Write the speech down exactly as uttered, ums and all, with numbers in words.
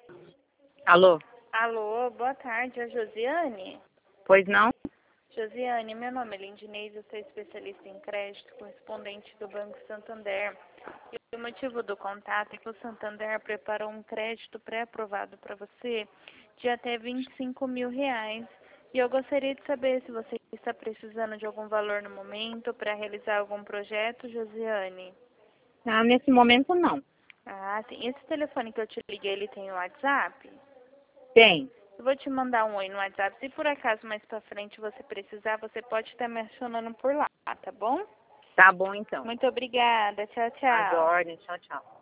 Alô? Alô, boa tarde, é a Josiane? Pois não? Josiane, meu nome é Lindinês, eu sou especialista em crédito, correspondente do Banco Santander. E o motivo do contato é que o Santander preparou um crédito pré-aprovado para você de até vinte e cinco mil reais. E eu gostaria de saber se você está precisando de algum valor no momento para realizar algum projeto, Josiane. Ah, nesse momento não. Ah, sim. Esse telefone que eu te liguei, ele tem o WhatsApp? Tem. Eu vou te mandar um oi no WhatsApp. Se por acaso mais pra frente você precisar, você pode estar me acionando por lá, tá bom? Tá bom então. Muito obrigada. Tchau, As tchau. ordens. Tchau, tchau.